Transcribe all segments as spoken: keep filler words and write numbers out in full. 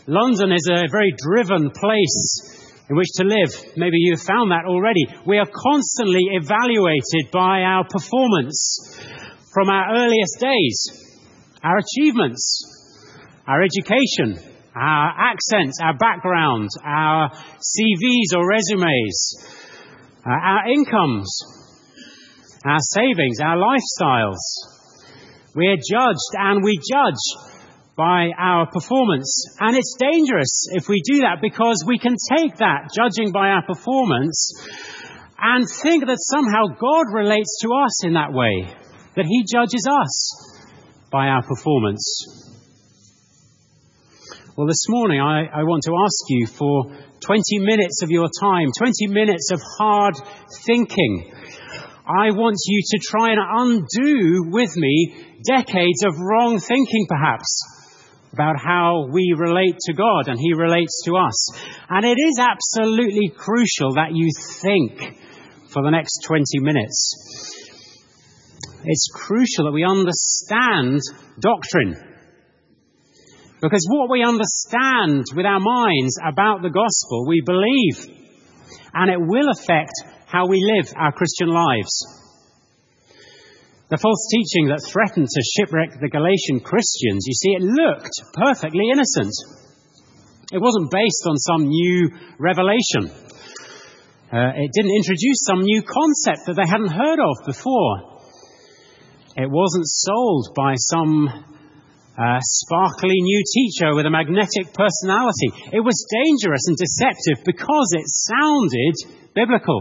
London is a very driven place in which to live. Maybe you've found that already. We are constantly evaluated by our performance from our earliest days, our achievements, our education, our accents, our background, our C Vs or resumes, uh, our incomes, our savings, our lifestyles. We are judged and we judge by our performance. And it's dangerous if we do that, because we can take that judging by our performance and think that somehow God relates to us in that way, that he judges us by our performance. Well, this morning I, I want to ask you for twenty minutes of your time, twenty minutes of hard thinking. I want you to try and undo with me decades of wrong thinking, perhaps, about how we relate to God and he relates to us. And it is absolutely crucial that you think for the next twenty minutes. It's crucial that we understand doctrine. Because what we understand with our minds about the gospel, we believe. And it will affect how we live our Christian lives. The false teaching that threatened to shipwreck the Galatian Christians, you see, it looked perfectly innocent. It wasn't based on some new revelation. Uh, it didn't introduce some new concept that they hadn't heard of before. It wasn't sold by some uh, sparkly new teacher with a magnetic personality. It was dangerous and deceptive because it sounded biblical.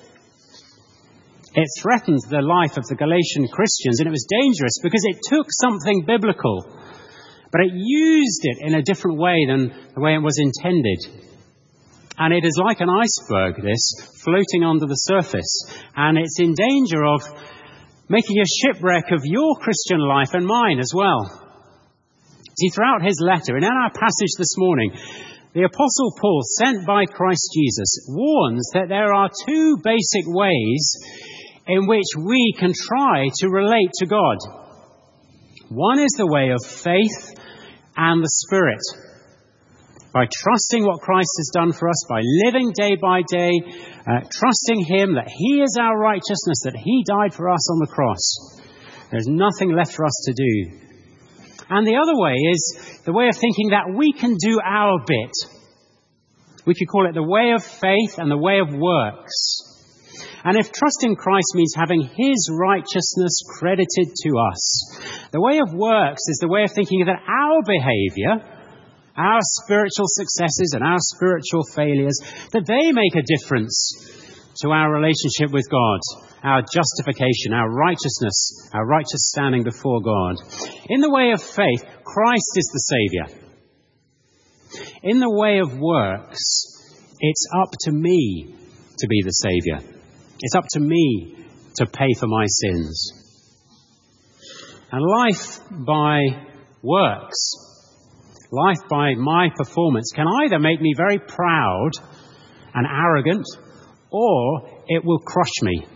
It threatened the life of the Galatian Christians, and it was dangerous because it took something biblical, but it used it in a different way than the way it was intended. And it is like an iceberg, this, floating under the surface, and it's in danger of making a shipwreck of your Christian life and mine as well. See, throughout his letter, and in our passage this morning, the Apostle Paul, sent by Christ Jesus, warns that there are two basic ways in which we can try to relate to God. One is the way of faith and the Spirit. By trusting what Christ has done for us, by living day by day, uh, trusting him that he is our righteousness, that he died for us on the cross. There's nothing left for us to do. And the other way is the way of thinking that we can do our bit. We could call it the way of faith and the way of works. And if trusting Christ means having his righteousness credited to us, the way of works is the way of thinking that our behavior, our spiritual successes and our spiritual failures, that they make a difference to our relationship with God, our justification, our righteousness, our righteous standing before God. In the way of faith, Christ is the Saviour. In the way of works, it's up to me to be the Saviour. It's up to me to pay for my sins. And life by works, life by my performance, can either make me very proud and arrogant, or it will crush me.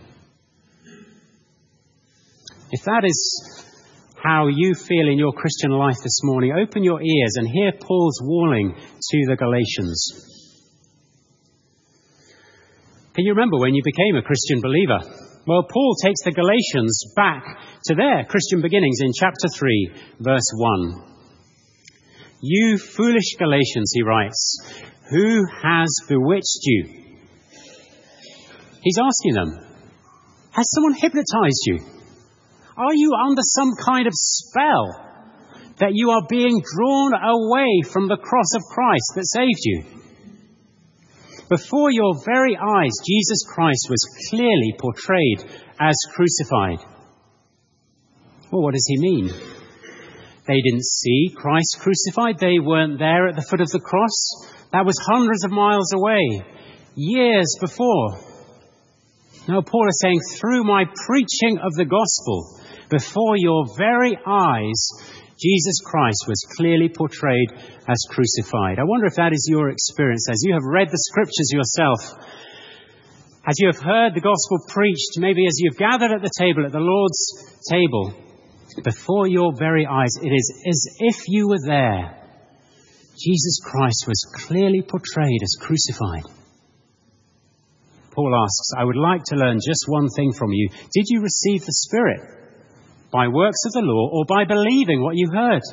If that is how you feel in your Christian life this morning, open your ears and hear Paul's warning to the Galatians. Can you remember when you became a Christian believer? Well, Paul takes the Galatians back to their Christian beginnings in chapter three, verse one. You foolish Galatians, he writes, who has bewitched you? He's asking them, has someone hypnotized you? Are you under some kind of spell that you are being drawn away from the cross of Christ that saved you? Before your very eyes, Jesus Christ was clearly portrayed as crucified. Well, what does he mean? They didn't see Christ crucified. They weren't there at the foot of the cross. That was hundreds of miles away, years before. Now, Paul is saying, through my preaching of the gospel, before your very eyes, Jesus Christ was clearly portrayed as crucified. I wonder if that is your experience as you have read the scriptures yourself, as you have heard the gospel preached, maybe as you've gathered at the table, at the Lord's table, before your very eyes. It is as if you were there. Jesus Christ was clearly portrayed as crucified. Paul asks, I would like to learn just one thing from you. Did you receive the Spirit by works of the law or by believing what you heard?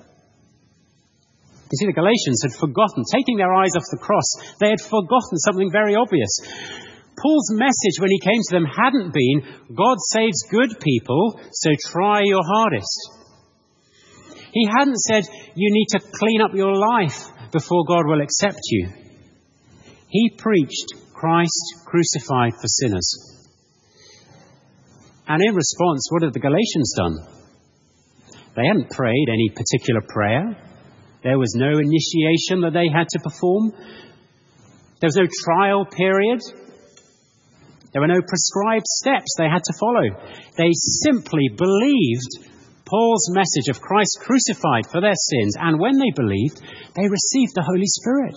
You see, the Galatians had forgotten, taking their eyes off the cross, they had forgotten something very obvious. Paul's message when he came to them hadn't been, God saves good people, so try your hardest. He hadn't said, you need to clean up your life before God will accept you. He preached Christ crucified for sinners. And in response, what had the Galatians done? They hadn't prayed any particular prayer. There was no initiation that they had to perform. There was no trial period. There were no prescribed steps they had to follow. They simply believed Paul's message of Christ crucified for their sins. And when they believed, they received the Holy Spirit.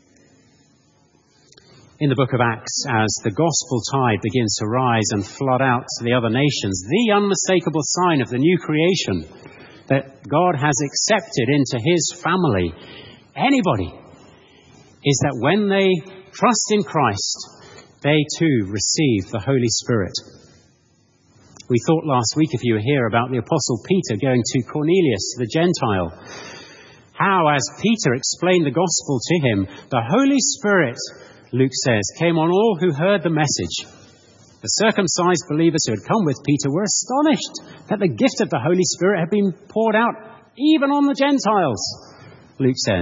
In the book of Acts, as the gospel tide begins to rise and flood out to the other nations, the unmistakable sign of the new creation that God has accepted into his family, anybody, is that when they trust in Christ, they too receive the Holy Spirit. We thought last week, if you were here, about the Apostle Peter going to Cornelius, the Gentile. How, as Peter explained the gospel to him, the Holy Spirit, Luke says, came on all who heard the message. The circumcised believers who had come with Peter were astonished that the gift of the Holy Spirit had been poured out even on the Gentiles, Luke says.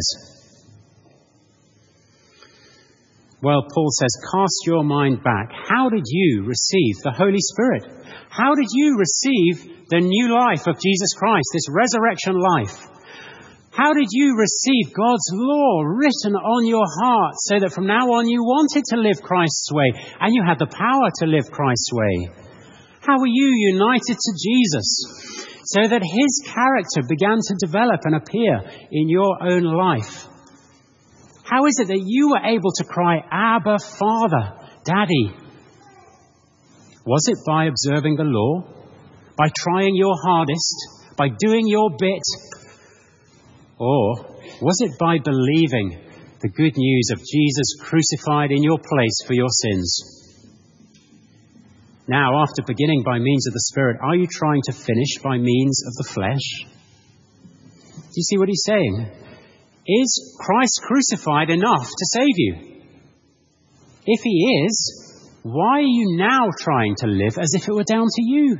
Well, Paul says, cast your mind back. How did you receive the Holy Spirit? How did you receive the new life of Jesus Christ, this resurrection life? How did you receive God's law written on your heart so that from now on you wanted to live Christ's way and you had the power to live Christ's way? How were you united to Jesus so that his character began to develop and appear in your own life? How is it that you were able to cry, Abba, Father, Daddy? Was it by observing the law? By trying your hardest? By doing your bit? Or was it by believing the good news of Jesus crucified in your place for your sins? Now, after beginning by means of the Spirit, are you trying to finish by means of the flesh? Do you see what he's saying? Is Christ crucified enough to save you? If he is, why are you now trying to live as if it were down to you?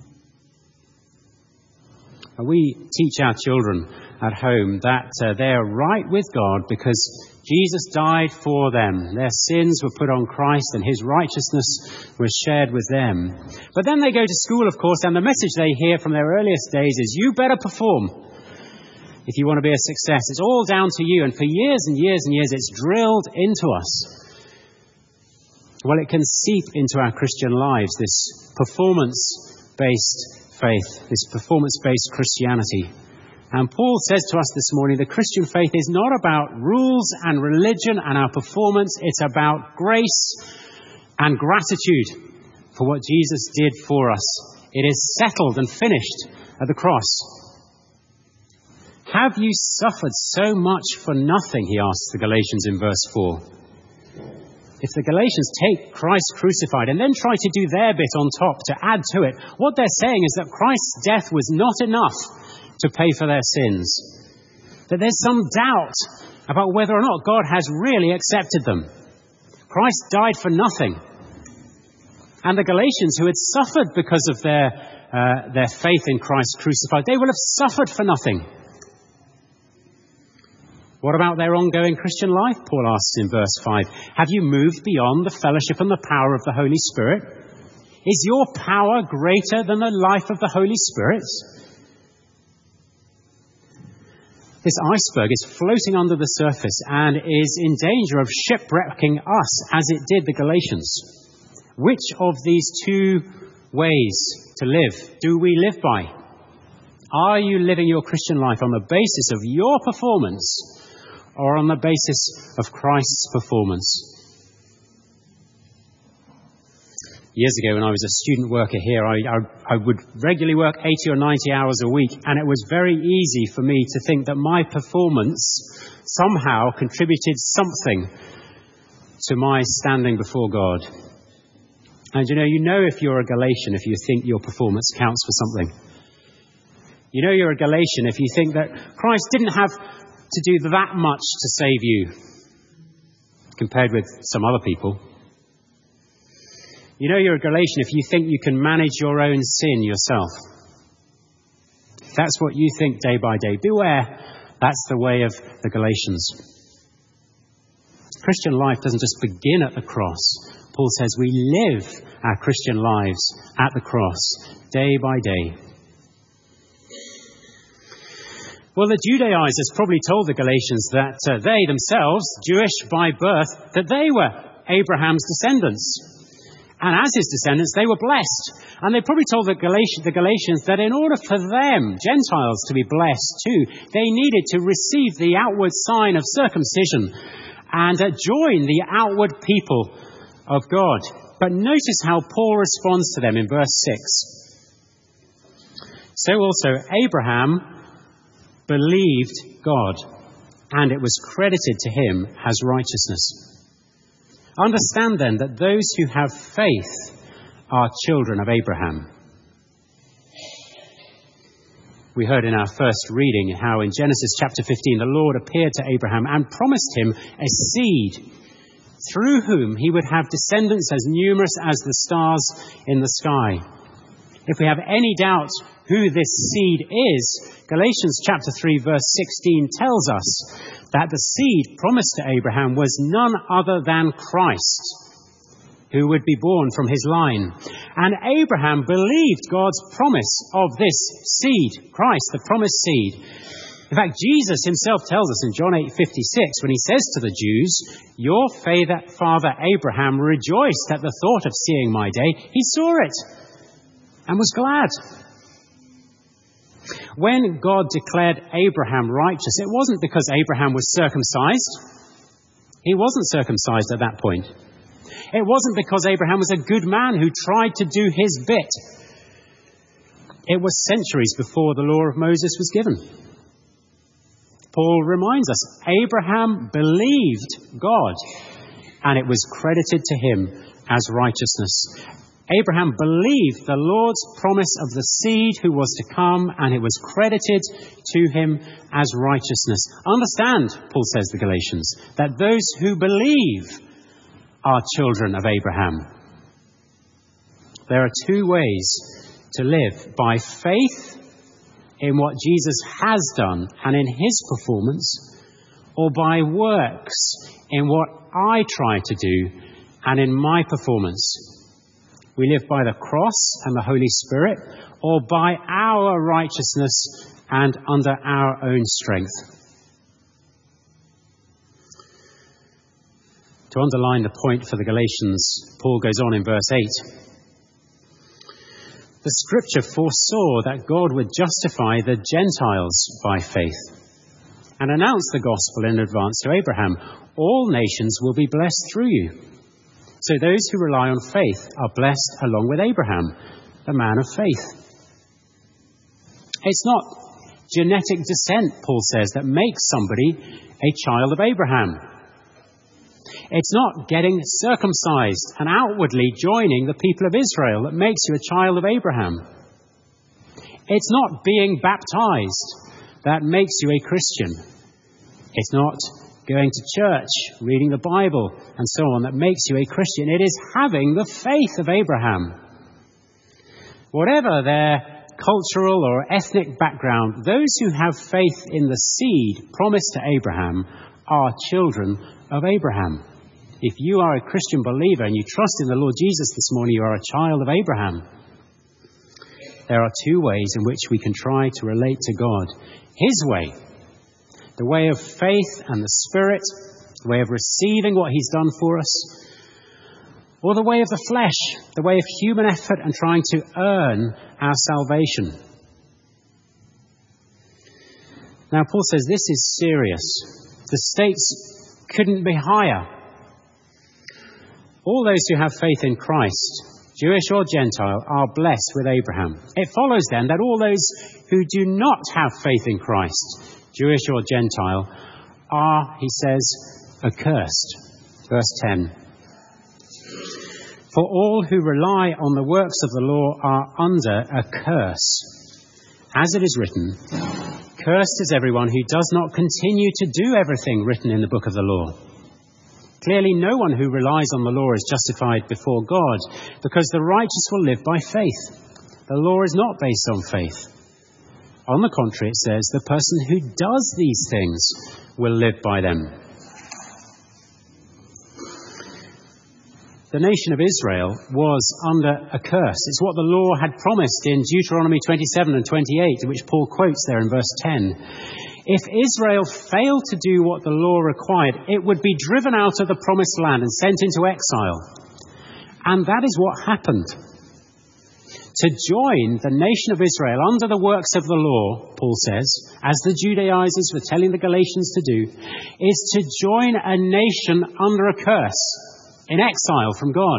We teach our children at home that uh, they are right with God because Jesus died for them. Their sins were put on Christ and his righteousness was shared with them. But then they go to school, of course, and the message they hear from their earliest days is, you better perform if you want to be a success. It's all down to you. And for years and years and years, it's drilled into us. Well, it can seep into our Christian lives, this performance-based faith, this performance-based Christianity. And Paul says to us this morning, the Christian faith is not about rules and religion and our performance. It's about grace and gratitude for what Jesus did for us. It is settled and finished at the cross. Have you suffered so much for nothing, he asks the Galatians in verse four. If the Galatians take Christ crucified and then try to do their bit on top to add to it, what they're saying is that Christ's death was not enough to pay for their sins. That there's some doubt about whether or not God has really accepted them. Christ died for nothing. And the Galatians, who had suffered because of their, uh, their faith in Christ crucified, they will have suffered for nothing. What about their ongoing Christian life? Paul asks in verse five. Have you moved beyond the fellowship and the power of the Holy Spirit? Is your power greater than the life of the Holy Spirit? This iceberg is floating under the surface and is in danger of shipwrecking us as it did the Galatians. Which of these two ways to live do we live by? Are you living your Christian life on the basis of your performance or on the basis of Christ's performance? Years ago, when I was a student worker here, I, I, I would regularly work eighty or ninety hours a week, and it was very easy for me to think that my performance somehow contributed something to my standing before God. And you know, you know if you're a Galatian if you think your performance counts for something. You know you're a Galatian if you think that Christ didn't have to do that much to save you compared with some other people. You know you're a Galatian if you think you can manage your own sin yourself. If that's what you think day by day, beware, that's the way of the Galatians. Christian life doesn't just begin at the cross. Paul says we live our Christian lives at the cross, day by day. Well, the Judaizers probably told the Galatians that uh, they themselves, Jewish by birth, that they were Abraham's descendants. And as his descendants, they were blessed. And they probably told the Galatians, the Galatians that in order for them, Gentiles, to be blessed too, they needed to receive the outward sign of circumcision and uh, join the outward people of God. But notice how Paul responds to them in verse six. So also Abraham believed God, and it was credited to him as righteousness. Understand then that those who have faith are children of Abraham. We heard in our first reading how in Genesis chapter fifteen the Lord appeared to Abraham and promised him a seed through whom he would have descendants as numerous as the stars in the sky. If we have any doubt who this seed is, Galatians chapter three verse sixteen tells us that the seed promised to Abraham was none other than Christ, who would be born from his line. And Abraham believed God's promise of this seed, Christ, the promised seed. In fact, Jesus himself tells us in John eight fifty-six, when he says to the Jews, "Your father Abraham rejoiced at the thought of seeing my day. He saw it and was glad." When God declared Abraham righteous, it wasn't because Abraham was circumcised. He wasn't circumcised at that point. It wasn't because Abraham was a good man who tried to do his bit. It was centuries before the law of Moses was given. Paul reminds us, Abraham believed God, and it was credited to him as righteousness. Abraham believed the Lord's promise of the seed who was to come, and it was credited to him as righteousness. Understand, Paul says to the Galatians, that those who believe are children of Abraham. There are two ways to live: by faith in what Jesus has done and in his performance, or by works in what I try to do and in my performance. We live by the cross and the Holy Spirit, or by our righteousness and under our own strength. To underline the point for the Galatians, Paul goes on in verse eight. The scripture foresaw that God would justify the Gentiles by faith and announce the gospel in advance to Abraham. All nations will be blessed through you. So those who rely on faith are blessed along with Abraham, the man of faith. It's not genetic descent, Paul says, that makes somebody a child of Abraham. It's not getting circumcised and outwardly joining the people of Israel that makes you a child of Abraham. It's not being baptized that makes you a Christian. It's not going to church, reading the Bible, and so on that makes you a Christian. It is having the faith of Abraham. Whatever their cultural or ethnic background, those who have faith in the seed promised to Abraham are children of Abraham. If you are a Christian believer and you trust in the Lord Jesus this morning, you are a child of Abraham. There are two ways in which we can try to relate to God. His way, the way of faith and the Spirit, the way of receiving what he's done for us, or the way of the flesh, the way of human effort and trying to earn our salvation. Now, Paul says this is serious. The stakes couldn't be higher. All those who have faith in Christ Jewish or Gentile, are blessed with Abraham. It follows then that all those who do not have faith in Christ, Jewish or Gentile, are, he says, accursed. Verse ten. For all who rely on the works of the law are under a curse. As it is written, cursed is everyone who does not continue to do everything written in the book of the law. Clearly, no one who relies on the law is justified before God, because the righteous will live by faith. The law is not based on faith. On the contrary, it says, the person who does these things will live by them. The nation of Israel was under a curse. It's what the law had promised in Deuteronomy twenty-seven and twenty-eight, which Paul quotes there in verse ten. If Israel failed to do what the law required, it would be driven out of the promised land and sent into exile. And that is what happened. To join the nation of Israel under the works of the law, Paul says, as the Judaizers were telling the Galatians to do, is to join a nation under a curse, in exile from God.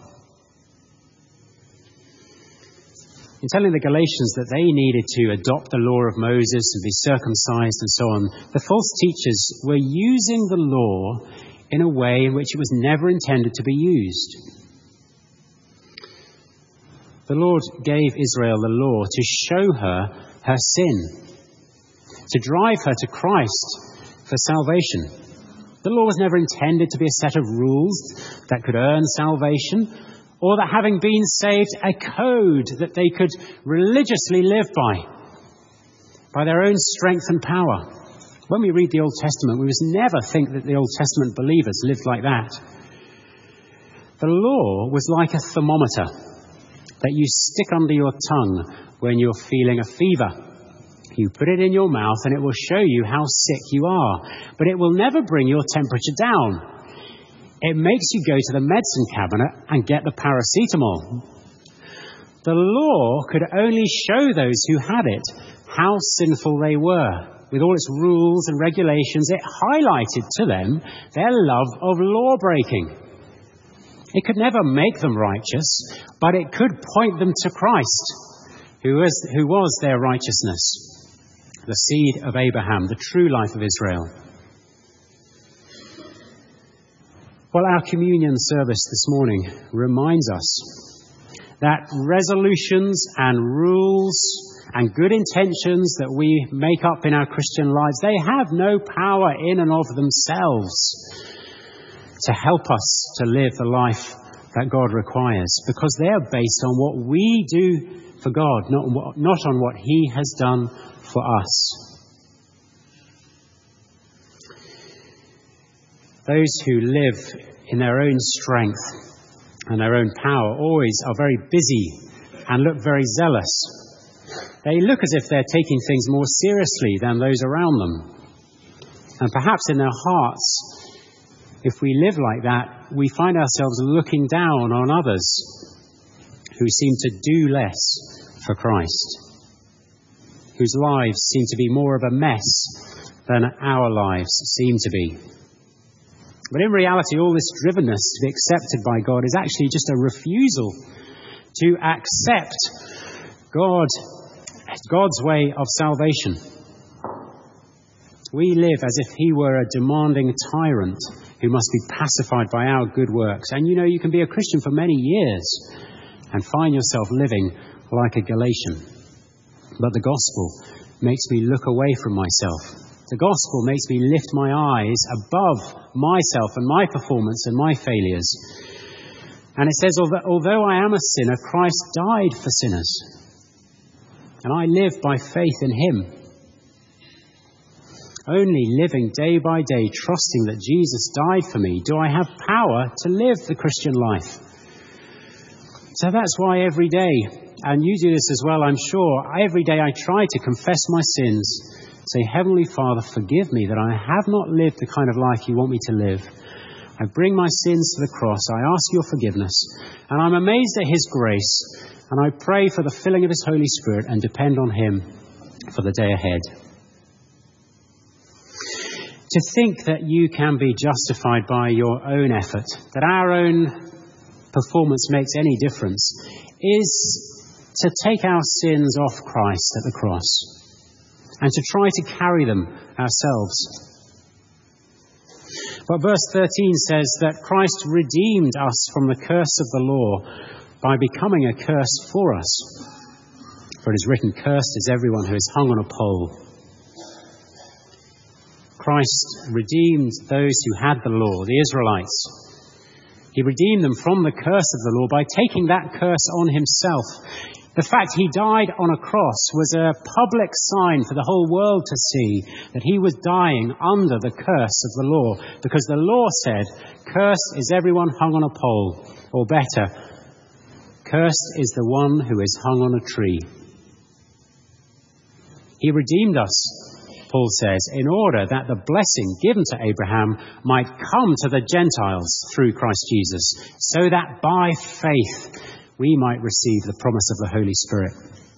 In telling the Galatians that they needed to adopt the law of Moses and be circumcised and so on, the false teachers were using the law in a way in which it was never intended to be used. The Lord gave Israel the law to show her her sin, to drive her to Christ for salvation. The law was never intended to be a set of rules that could earn salvation, or that having been saved, a code that they could religiously live by, by their own strength and power. When we read the Old Testament, we must never think that the Old Testament believers lived like that. The law was like a thermometer that you stick under your tongue when you're feeling a fever. You put it in your mouth and it will show you how sick you are. But it will never bring your temperature down. It makes you go to the medicine cabinet and get the paracetamol. The law could only show those who had it how sinful they were. With all its rules and regulations, it highlighted to them their love of law breaking. It could never make them righteous, but it could point them to Christ, who was, who was their righteousness. The seed of Abraham, the true life of Israel. Well, our communion service this morning reminds us that resolutions and rules and good intentions that we make up in our Christian lives, they have no power in and of themselves to help us to live the life that God requires, because they are based on what we do for God, not, not on what He has done for us. Those who live in their own strength and their own power always are very busy and look very zealous. They look as if they're taking things more seriously than those around them. And perhaps in their hearts, if we live like that, we find ourselves looking down on others who seem to do less for Christ, whose lives seem to be more of a mess than our lives seem to be. But in reality, all this drivenness to be accepted by God is actually just a refusal to accept God, God's way of salvation. We live as if He were a demanding tyrant who must be pacified by our good works. And you know, you can be a Christian for many years and find yourself living like a Galatian. But the gospel makes me look away from myself. The gospel makes me lift my eyes above myself and my performance and my failures. And it says, although I am a sinner, Christ died for sinners. And I live by faith in Him. Only living day by day, trusting that Jesus died for me, do I have power to live the Christian life. So that's why every day, and you do this as well, I'm sure, every day I try to confess my sins, say, Heavenly Father, forgive me that I have not lived the kind of life you want me to live. I bring my sins to the cross, I ask your forgiveness, and I'm amazed at His grace, and I pray for the filling of His Holy Spirit and depend on Him for the day ahead. To think that you can be justified by your own effort, that our own performance makes any difference, is to take our sins off Christ at the cross and to try to carry them ourselves. But verse thirteen says that Christ redeemed us from the curse of the law by becoming a curse for us. For it is written, "Cursed is everyone who is hung on a pole." Christ redeemed those who had the law, the Israelites. He redeemed them from the curse of the law by taking that curse on himself. The fact he died on a cross was a public sign for the whole world to see that he was dying under the curse of the law, because the law said, "Cursed is everyone hung on a pole," or better, "Cursed is the one who is hung on a tree." He redeemed us, Paul says, in order that the blessing given to Abraham might come to the Gentiles through Christ Jesus, so that by faith we might receive the promise of the Holy Spirit.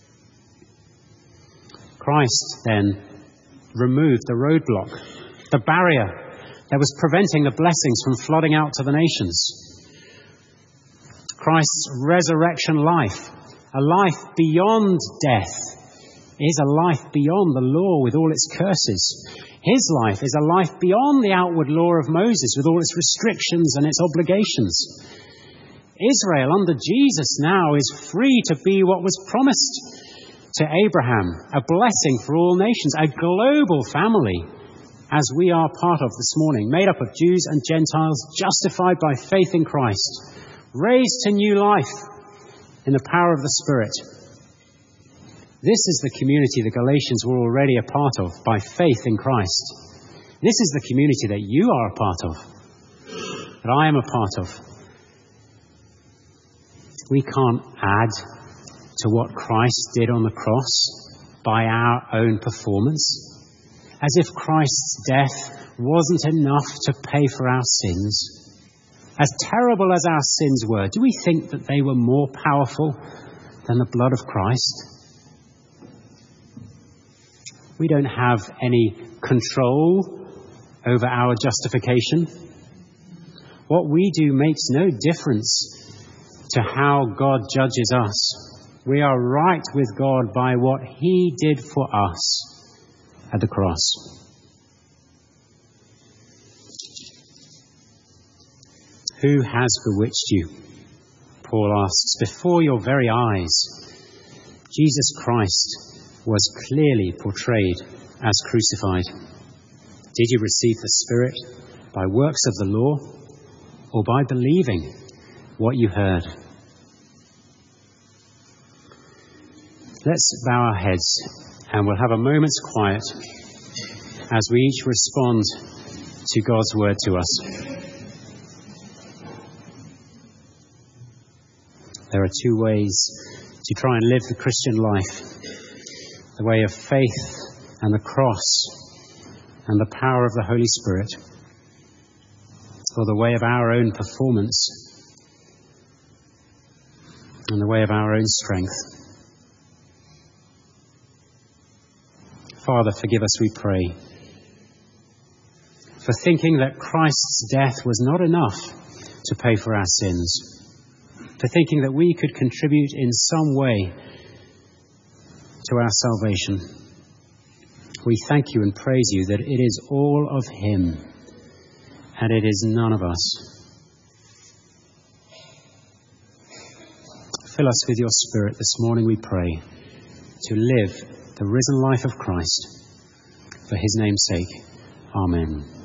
Christ then removed the roadblock, the barrier that was preventing the blessings from flooding out to the nations. Christ's resurrection life, a life beyond death, is a life beyond the law with all its curses. His life is a life beyond the outward law of Moses with all its restrictions and its obligations. Israel under Jesus now is free to be what was promised to Abraham, a blessing for all nations, a global family, as we are part of this morning, made up of Jews and Gentiles, justified by faith in Christ, raised to new life in the power of the Spirit. This is the community the Galatians were already a part of by faith in Christ. This is the community that you are a part of, that I am a part of. We can't add to what Christ did on the cross by our own performance, as if Christ's death wasn't enough to pay for our sins. As terrible as our sins were, do we think that they were more powerful than the blood of Christ? We don't have any control over our justification. What we do makes no difference to how God judges us. We are right with God by what he did for us at the cross. Who has bewitched you? Paul asks. Before your very eyes, Jesus Christ was clearly portrayed as crucified. Did you receive the Spirit by works of the law or by believing what you heard? Let's bow our heads and we'll have a moment's quiet as we each respond to God's word to us. There are two ways to try and live the Christian life: the way of faith and the cross and the power of the Holy Spirit, or the way of our own performance and the way of our own strength. Father, forgive us, we pray, for thinking that Christ's death was not enough to pay for our sins, for thinking that we could contribute in some way to our salvation. We thank you and praise you that it is all of him and it is none of us. Fill us with your Spirit this morning, we pray, to live the risen life of Christ. For his name's sake, amen.